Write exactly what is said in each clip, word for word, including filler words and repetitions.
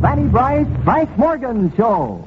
Fanny Bryce, Frank Morgan Show.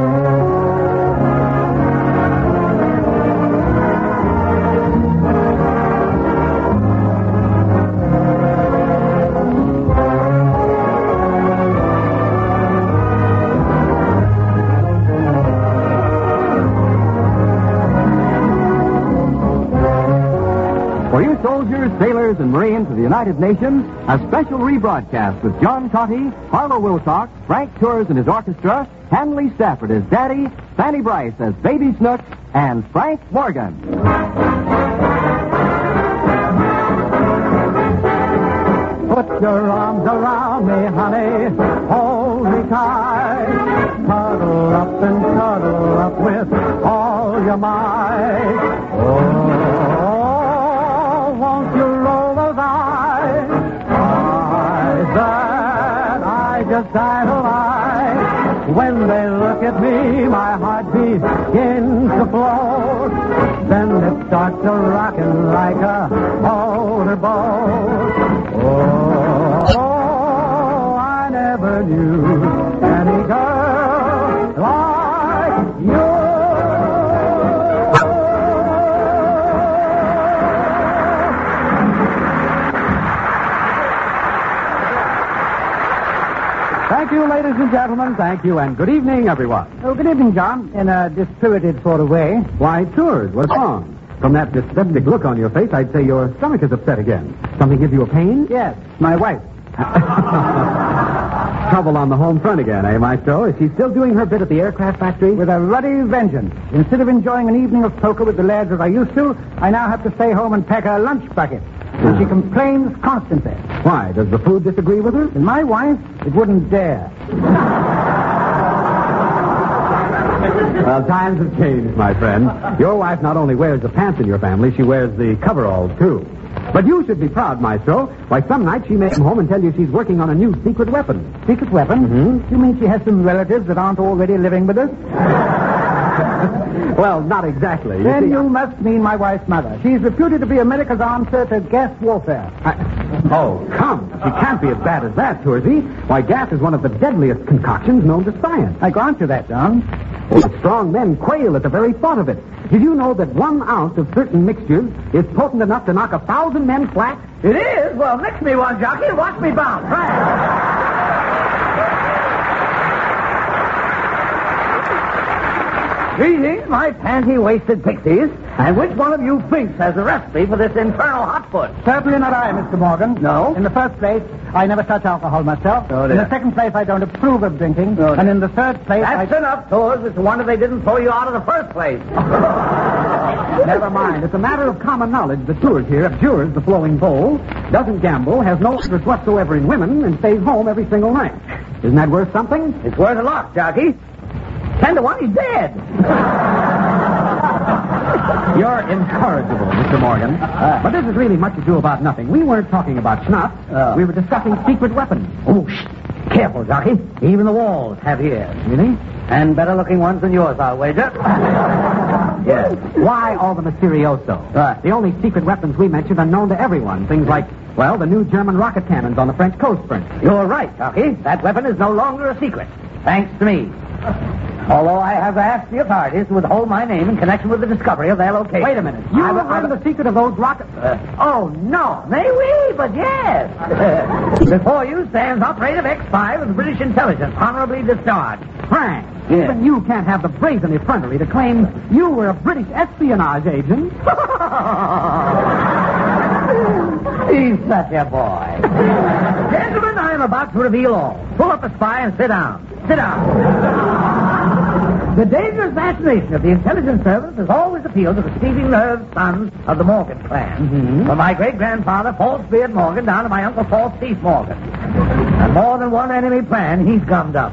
For you soldiers, sailors, and Marines of the United Nations, a special rebroadcast with John Cotty, Harlow Wilcox, Frank Tours and his orchestra, Hanley Stafford as Daddy, Fanny Bryce as Baby Snook, and Frank Morgan. Put your arms around me, honey, hold me tight. Cuddle up and cuddle up with all your might. Oh. Won't you roll those eyes? Eyes that I just idolize. When they look at me, my heart begins to float. Then it starts to rockin' like a motorboat. Oh, oh, I never knew any girl like you. Thank you, ladies and gentlemen. Thank you, and good evening, everyone. Oh, good evening, John. In a dispirited sort of way. Why, Tours, what's wrong? From that dyspeptic look on your face, I'd say your stomach is upset again. Something gives you a pain? Yes, my wife. Trouble on the home front again, eh, Maestro? Is she still doing her bit at the aircraft factory? With a ruddy vengeance. Instead of enjoying an evening of poker with the lads as I used to, I now have to stay home and pack her lunch bucket. And she complains constantly. Why? Does the food disagree with her? And my wife, it wouldn't dare. Well, times have changed, my friend. Your wife not only wears the pants in your family, she wears the coveralls, too. But you should be proud, Maestro. Why, some night she may come home and tell you she's working on a new secret weapon. Secret weapon? Mm-hmm. You mean she has some relatives that aren't already living with us? Well, not exactly. You then see, you I... must mean my wife's mother. She's reputed to be America's answer to gas warfare. I... Oh, come. She can't be as bad as that, Toursy. Why, gas is one of the deadliest concoctions known to science. I grant you that, John. Well, strong men quail at the very thought of it. Did you know that one ounce of certain mixtures is potent enough to knock a thousand men flat? It is? Well, mix me one, jockey, and watch me bounce. Right. Greetings, my panty-waisted pixies. And which one of you thinks has the recipe for this infernal hot foot? Certainly not I, Mister Morgan. No? In the first place, I never touch alcohol myself. Oh, in dear. the second place, I don't approve of drinking. Oh, and in the third place, That's I... enough, Tours. It's a wonder they didn't throw you out of the first place. Never mind. It's a matter of common knowledge that Tours here abjures the flowing bowl, doesn't gamble, has no interest whatsoever in women, and stays home every single night. Isn't that worth something? It's worth a lot, jockey. Ten to one, he's dead. You're incorrigible, Mister Morgan. Uh, but this is really much ado about nothing. We weren't talking about schnapps. Oh. We were discussing secret weapons. Oh, shh. Careful, jockey. Even the walls have ears. Really? And better-looking ones than yours, I'll wager. Yes. Why all the mysterioso? Right. The only secret weapons we mentioned are known to everyone. Things like, well, the new German rocket cannons on the French coast, for instance. You're right, jockey. That weapon is no longer a secret. Thanks to me. Although I have asked the authorities to withhold my name in connection with the discovery of their location. Wait a minute. You I've- learned I've- the secret of those rockets? Uh, oh, no. May we? But yes. Before you stands Operative X five of the British Intelligence, honorably discharged. Frank, Yes. even you can't have the brazen effrontery to claim you were a British espionage agent. He's such a boy. Gentlemen, I am about to reveal all. Pull up a spy and sit down. Sit down. The dangerous fascination of the intelligence service has always appealed to the thieving nerved sons of the Morgan clan. Mm-hmm. From my great-grandfather, Falsebeard Morgan, down to my uncle, False Thief Morgan. And more than one enemy plan he's gummed up.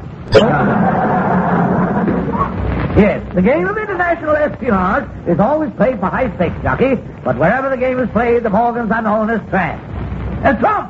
Yes, the game of international espionage is always played for high stakes, jockey. But wherever the game is played, the Morgans are known as tramps. And Trump!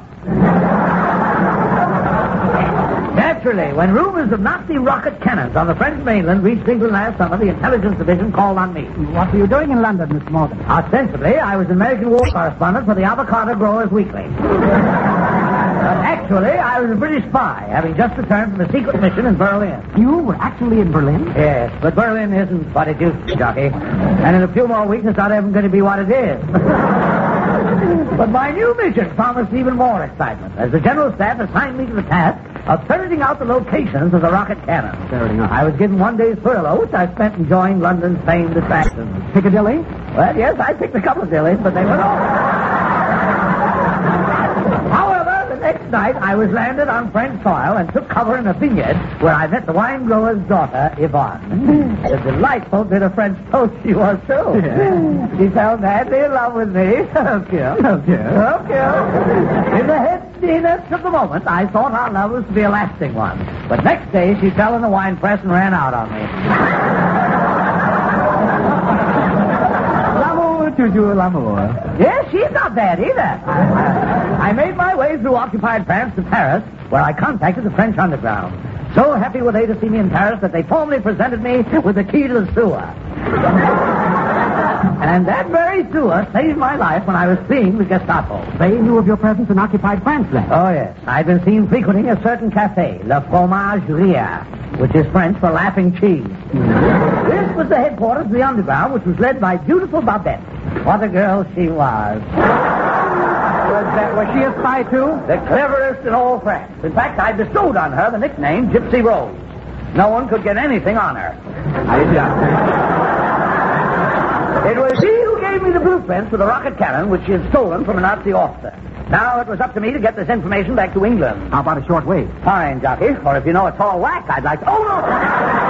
Naturally, when rumors of Nazi rocket cannons on the French mainland reached England last summer, the intelligence division called on me. What were you doing in London, Mister Morgan? Ostensibly, I was American war correspondent for the Avocado Growers Weekly. But Actually, I was a British spy, having just returned from a secret mission in Berlin. You were actually in Berlin? Yes, but Berlin isn't what it used to be, Jockey. And in a few more weeks, it's not even going to be what it is. But my new mission promised even more excitement, as the General Staff assigned me to the task of ferreting out the locations of the rocket cannon. Ferreting out. I was given one day's furlough, which I spent enjoying London's famed attractions. Piccadilly? Well, yes, I picked a couple of dillies, but they were all... However, the next night I was landed on French soil and took cover in a vineyard where I met the wine grower's daughter, Yvonne. A delightful bit of French toast she was, too. Yeah. She fell madly in love with me. Okay. Okay. Okay. In the headiness of the moment, I thought our love was to be a lasting one. But next day, she fell in the wine press and ran out on me. Toujours l'amour. Yes, she's not bad either. I made my way through occupied France to Paris, where I contacted the French underground. So happy were they to see me in Paris that they formally presented me with the key to the sewer. And that very sewer saved my life when I was fleeing the Gestapo. They knew of your presence in occupied France then? Oh, yes. I'd been seen frequenting a certain cafe, Le Fromage Rire, which is French for laughing cheese. Mm-hmm. This was the headquarters of the underground, which was led by beautiful Babette. What a girl she was. Was, that, was she a spy, too? The cleverest in all France. In fact, I bestowed on her the nickname Gypsy Rose. No one could get anything on her. I see. It was she who gave me the blueprints for the rocket cannon, which she had stolen from a Nazi officer. Now it was up to me to get this information back to England. How about a short wave? Fine, Jockey. Or if you know a tall whack, I'd like to... Oh, no!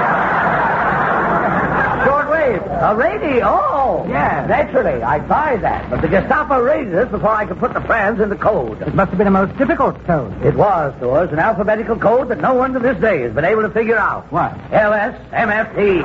Short wave. A radio. Oh, yes. Naturally, I tried that. But the Gestapo raided us before I could put the plans into code. It must have been a most difficult code. It was, Doors, an alphabetical code that no one to this day has been able to figure out. What? L S M F T.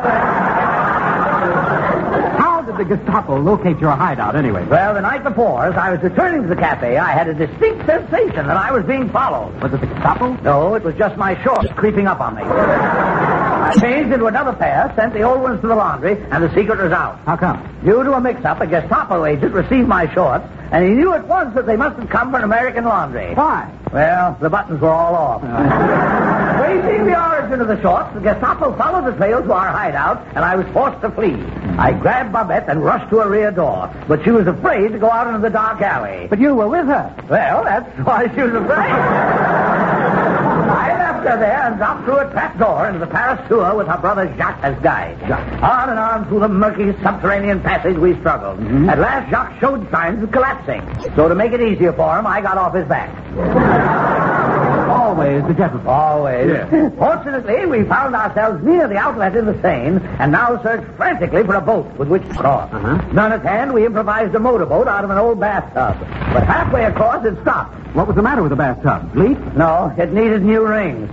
How did the Gestapo locate your hideout, anyway? Well, the night before, as I was returning to the cafe, I had a distinct sensation that I was being followed. Was it the Gestapo? No, it was just my shorts creeping up on me. I changed into another pair, sent the old ones to the laundry, and the secret was out. How come? Due to a mix-up, a Gestapo agent received my shorts, and he knew at once that they must have come from American laundry. Why? Well, the buttons were all off. Tracing the origin of the shorts, the Gestapo followed the trail to our hideout, and I was forced to flee. I grabbed Babette and rushed to a rear door, but she was afraid to go out into the dark alley. But you were with her. Well, that's why she was afraid. I left her there and dropped through a trap door into the Paris sewer with her brother Jacques as guide. Jacques. On and on through the murky subterranean passage we struggled. Mm-hmm. At last, Jacques showed signs of collapsing. So to make it easier for him, I got off his back. Always the gentleman. Always. Yes. Fortunately, we found ourselves near the outlet in the Seine and now searched frantically for a boat with which to cross. Uh-huh. None at hand, we improvised a motorboat out of an old bathtub. But halfway across, it stopped. What was the matter with the bathtub? Leak? No, it needed new rings.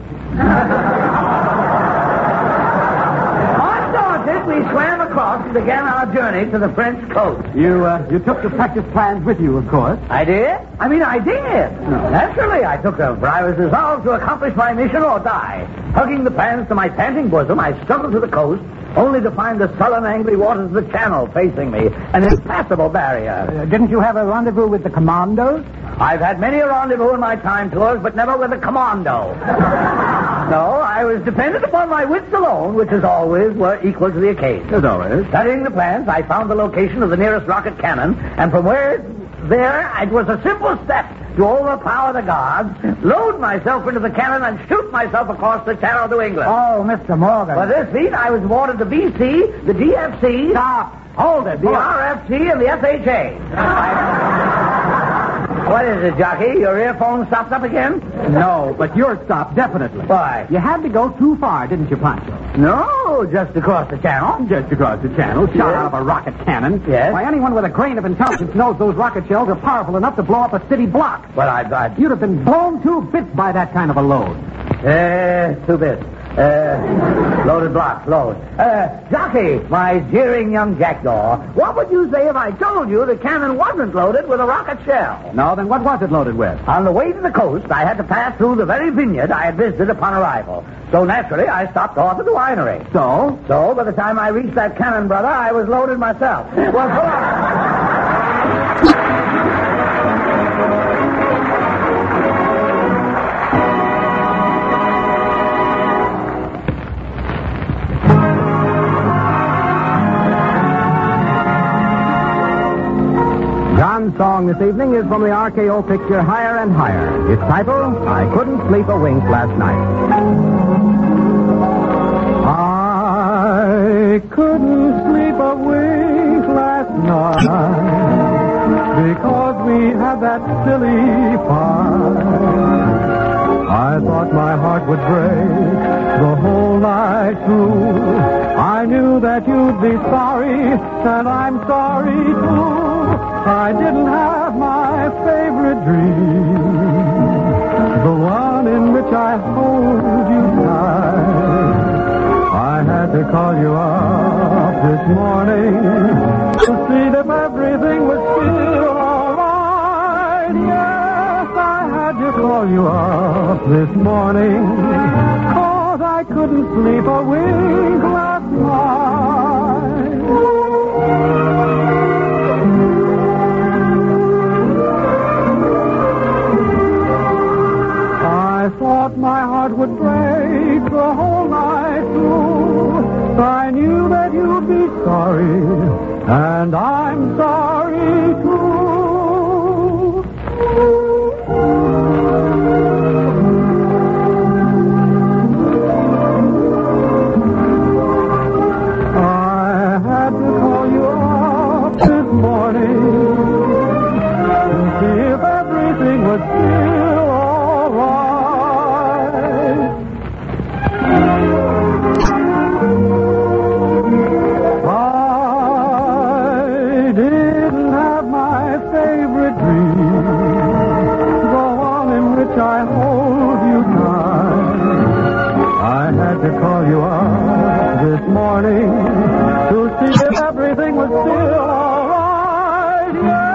Undaunted, we swam across and began our journey to the French coast. You, uh, you took the practice plans with you, of course. I did? I mean, I did. No. Naturally, I took them, for I was resolved to accomplish my mission or die. Hugging the plans to my panting bosom, I struggled to the coast, only to find the sullen, angry waters of the channel facing me, an impassable barrier. Uh, didn't you have a rendezvous with the commandos? I've had many a rendezvous in my time tours, but never with a commando. No, I was dependent upon my wits alone, which as always were equal to the occasion. As always. Studying the plans, I found the location of the nearest rocket cannon, and from where there, it was a simple step to overpower the guards, load myself into the cannon, and shoot myself across the channel to England. Oh, Mister Morgan. For this feat, I was awarded the B C, the D F C... Stop. Hold it. The R F C, and the F H A. I... What is it, Jockey? Your earphone stopped up again? No, but yours stopped, definitely. Why? You had to go too far, didn't you, Pancho? No, just across the channel. Just across the channel, shot Yes. out of a rocket cannon. Yes. Why, anyone with a grain of intelligence knows those rocket shells are powerful enough to blow up a city block. Well, I got... You'd have been blown to bits by that kind of a load. Uh, two bits. Uh, loaded block, load. Uh, Jockey, my jeering young jackdaw, what would you say if I told you the cannon wasn't loaded with a rocket shell? No, then what was it loaded with? On the way to the coast, I had to pass through the very vineyard I had visited upon arrival. So naturally, I stopped off at the winery. So? So, by the time I reached that cannon, brother, I was loaded myself. Well, so long. song this evening is from the R K O picture Higher and Higher. Its title, I Couldn't Sleep a Wink Last Night. I couldn't sleep a wink last night because we had that silly fight. I thought my heart would break the whole night through. I knew that you'd be sorry, and I'm sorry too. I didn't have my favorite dream, the one in which I hold you tight. I had to call you up this morning to see if everything was still all right. Yes, I had to call you up this morning, 'cause I couldn't sleep a wink last night. I thought my heart would break the whole night through. I knew that you'd be sorry, and I'm sorry too. I had to call you up this morning to see if everything was still all right. I didn't have my favorite dream, the one in which I hold you tight. I had to call you up this morning to see if everything was still all right.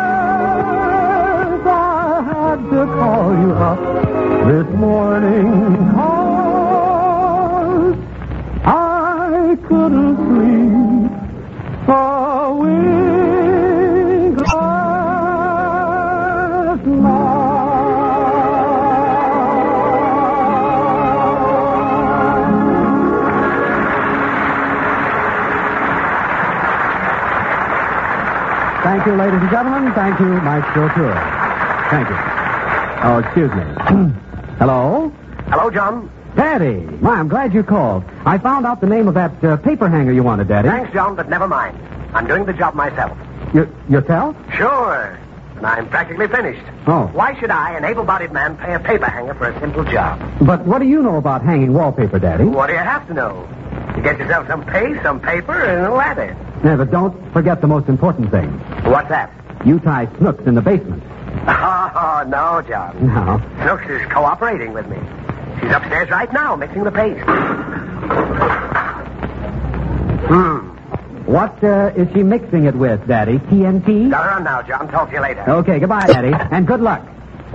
Yes, I had to call you up this morning, 'cause I couldn't sleep a wink last night. Thank you, ladies and gentlemen. Thank you, Maestro Tour. Thank you. Oh, excuse me. Hello? Hello, John. Daddy. My, I'm glad you called. I found out the name of that uh, paper hanger you wanted, Daddy. Thanks, John, but never mind. I'm doing the job myself. You, yourself? Sure. And I'm practically finished. Oh. Why should I, an able-bodied man, pay a paper hanger for a simple job? But what do you know about hanging wallpaper, Daddy? What do you have to know? You get yourself some paste, some paper, and a ladder. Yeah, but don't forget the most important thing. What's that? You tie Snooks in the basement. Oh, no, John. No. Snooks is cooperating with me. She's upstairs right now, mixing the paste. Hmm. What uh, is she mixing it with, Daddy? T N T? Got her on now, John. Talk to you later. Okay, goodbye, Daddy, and good luck.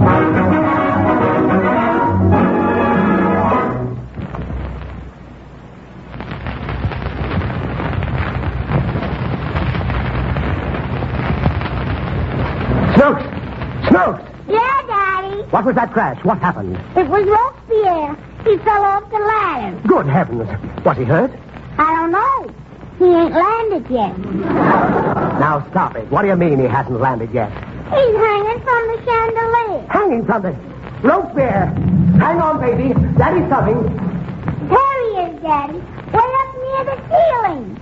Snooks! Snooks! Yeah, Daddy. What was that crash? What happened? It was Robespierre. He fell off the ladder. Good heavens. Was he hurt? I don't know. He ain't landed yet. Now, stop it. What do you mean he hasn't landed yet? He's hanging from the chandelier. Hanging from the... Robespierre! Hang on, baby. Daddy's coming. There he is, Daddy. Way up near the ceiling.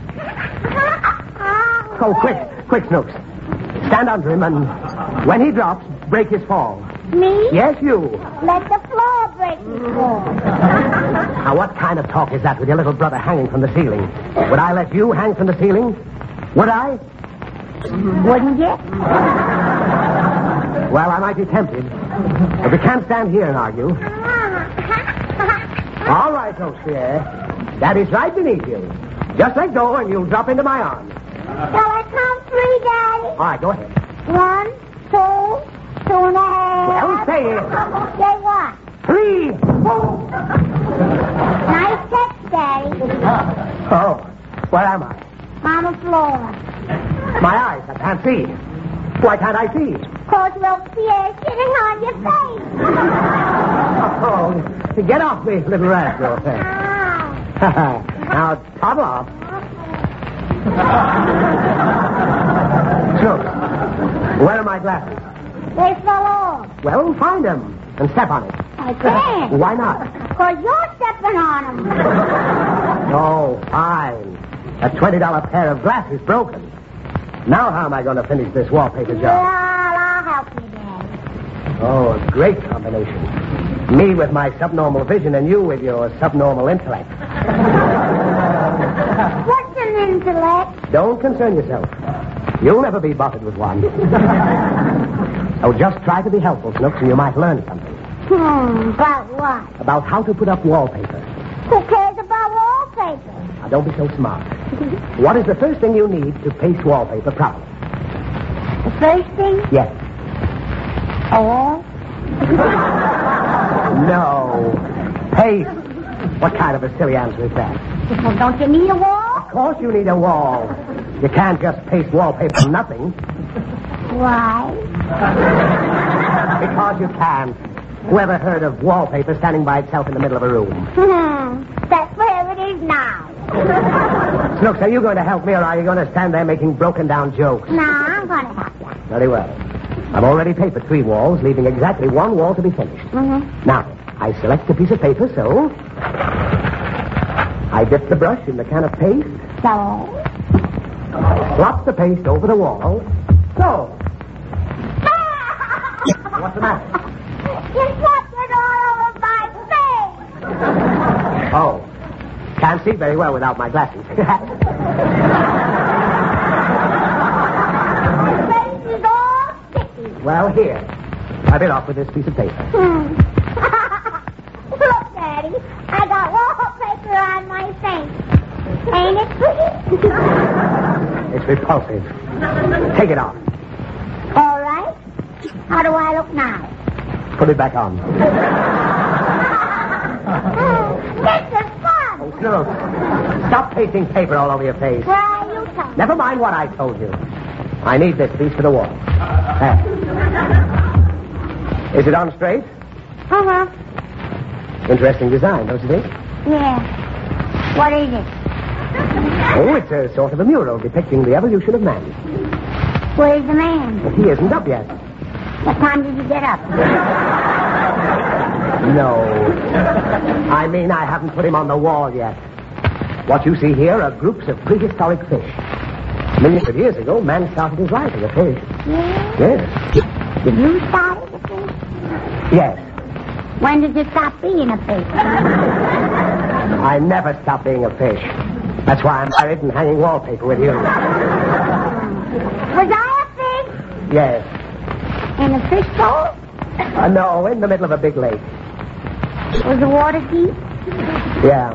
Oh, quick. Quick, Snooks. Stand under him and when he drops, break his fall. Me? Yes, you. Let the floor break his fall. Now, what kind of talk is that with your little brother hanging from the ceiling? Would I let you hang from the ceiling? Would I? Wouldn't you? Well, I might be tempted. But we can't stand here and argue. All right, Robespierre. Daddy's right beneath you. Just let go and you'll drop into my arms. Shall I count three, Daddy? All right, go ahead. One, two, two and a half. Well, say it. Say what? Three. Four. Nice catch, Daddy. Oh, where am I? On the floor. My eyes, I can't see. Why can't I see? Cause Robespierre's sitting on your face. Oh, get off me, little rascal. Ah. Now, toddle off. Snooks, where are my glasses? They fell off. Well, find them and step on it. I can't. Why not? Because you're stepping on them. Oh, fine. A twenty dollar pair of glasses broken. Now how am I going to finish this wallpaper Well, job? I'll help you, Daddy. Oh, a great combination. Me with my subnormal vision and you with your subnormal intellect. What's an intellect? Don't concern yourself. You'll never be buffeted with one. So just try to be helpful, Snooks, and you might learn something. Hmm, about what? About how to put up wallpaper. Who cares about wallpaper? Now, don't be so smart. What is the first thing you need to paste wallpaper properly? The first thing? Yes. A wall? No. Paste. What kind of a silly answer is that? Well, don't you need a wall? Of course you need a wall. You can't just paste wallpaper from nothing. Why? Because you can't. Whoever heard of wallpaper standing by itself in the middle of a room? Hmm, that's where it is now. Snooks, are you going to help me or are you going to stand there making broken down jokes? No, I'm going to help you. Very well. I've already papered three walls, leaving exactly one wall to be finished. Mm-hmm. Now, I select a piece of paper, so... I dip the brush in the can of paste, So? flop the paste over the wall. So. What's the matter? You dropped it all over my face. Oh. Can't see very well without my glasses. Your face is all sticky. Well, here. Wipe it off with this piece of paper. Hmm. Look, Daddy, I got wallpaper on my face. Ain't it pretty? It's repulsive. Take it off. All right. How do I look now? Put it back on. This is fun. Oh, Snooks. Stop pasting paper all over your face. Well, you tell me. Never mind what I told you. I need this piece for the wall. There. Is it on straight? Uh-huh. Interesting design, don't you think? Yeah. What is it? Oh, it's a sort of a mural depicting the evolution of man. Where's the man? But he isn't up yet. What time did you get up? No. I mean, I haven't put him on the wall yet. What you see here are groups of prehistoric fish. Millions of years ago, man started his life as a fish. Yeah? Yes. You started the fish? Yes. When did you stop being a fish? I never stopped being a fish. That's why I'm married and hanging wallpaper with you. Was I a fish? Yes. In a fish bowl? Uh, no, in the middle of a big lake. Was the water deep? Yeah.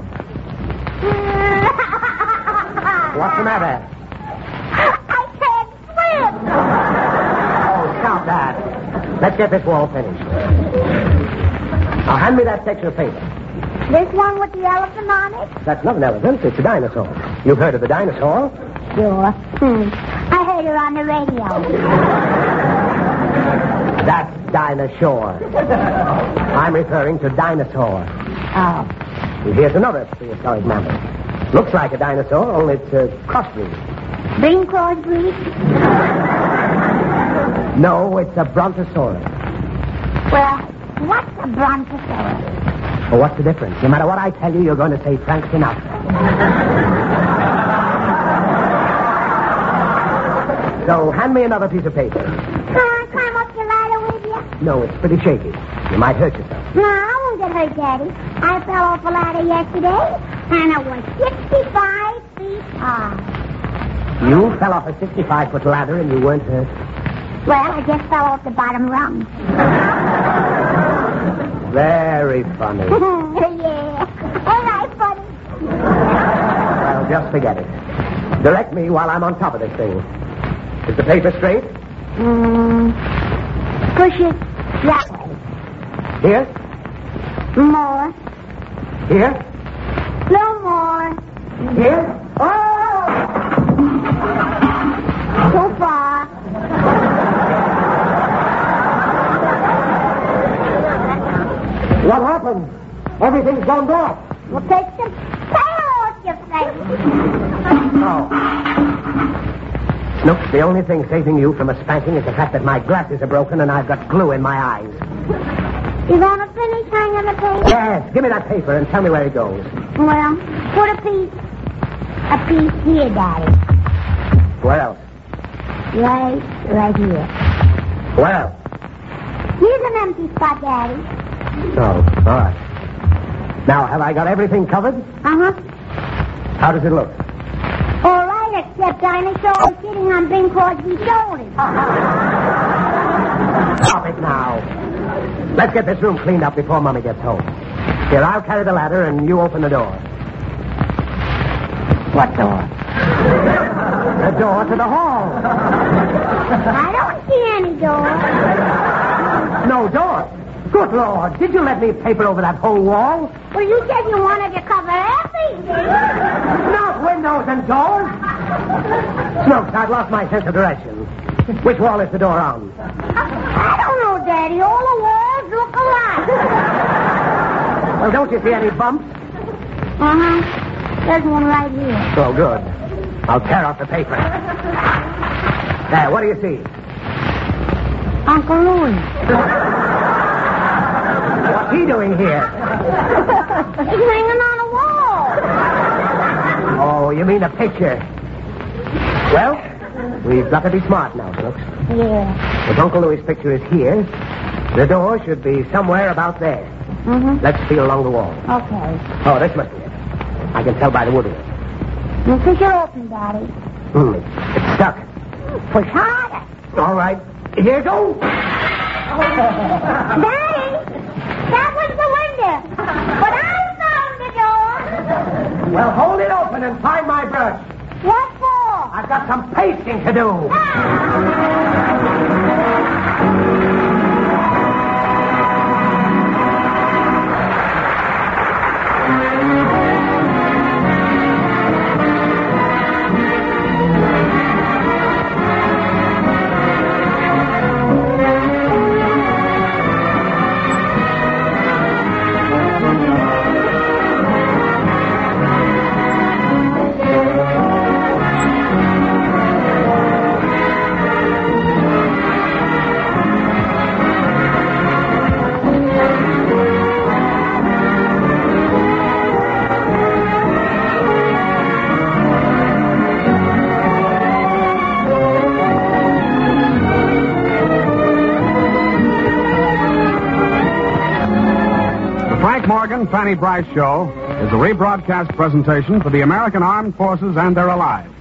What's the matter? I can't swim. Oh, stop that. Let's get this wall finished. Now, hand me that section of paper. This one with the elephant on it? That's not an elephant. It's a dinosaur. You've heard of the dinosaur? Sure. Hmm. I heard her on the radio. That's dinosaur. I'm referring to dinosaur. Oh. And here's another prehistoric mammal. Looks like a dinosaur, only it's a crossbreed. Bing crossbreed? No, it's a brontosaurus. Well, what's a brontosaurus? Well, what's the difference? No matter what I tell you, you're going to say Frank Sinatra. So, hand me another piece of paper. Can I climb up the ladder with you? No, it's pretty shaky. You might hurt yourself. No, I won't get hurt, Daddy. I fell off a ladder yesterday, and it was sixty-five feet high. You fell off a sixty-five foot ladder and you weren't hurt? Well, I just fell off the bottom rung. Very funny. Yeah. Ain't I funny? Well, just forget it. Direct me while I'm on top of this thing. Is the paper straight? Mm, push it that way. Here? More. Here? No more. Here? Oh! Too far. What happened? Everything's gone dark. We'll take some tail off your face. Oh. Snooks, the only thing saving you from a spanking is the fact that my glasses are broken and I've got glue in my eyes. You gonna finish hanging the paper? Yes, give me that paper and tell me where it goes. Well, put a piece, a piece here, Daddy. Where else? Right, right here. Where else? Here's an empty spot, Daddy. Oh, all right. Now, have I got everything covered? Uh-huh. How does it look? All right, except dinosaur is sitting on Bing Crosby's shoulders. Stop it now. Let's get this room cleaned up before Mommy gets home. Here, I'll carry the ladder and you open the door. What door? The door to the hall. I don't see any door. No door. Good Lord, did you let me paper over that whole wall? Well, you said you wanted to cover everything. Not windows and doors. Snooks, I've lost my sense of direction. Which wall is the door on? I don't know, Daddy. All the walls look alike. Well, don't you see any bumps? Uh-huh. There's one right here. Oh, good. I'll tear off the paper. There, what do you see? Uncle Louis. What's he doing here? He's hanging on a wall. Oh, you mean a picture? Well, we've got to be smart now, Snooks. Yeah. If Uncle Louis' picture is here, the door should be somewhere about there. Mm-hmm. Let's feel along the wall. Okay. Oh, this must be it. I can tell by the wood of it. You push it open, Daddy. Hmm, it's stuck. Push harder. All right, here goes. Daddy, that was the window. But I found the door. Well, hold it open and find my brush. What for? I've got some pasting to do. Morgan, Fanny Bryce Show is a rebroadcast presentation for the American Armed Forces and their allies.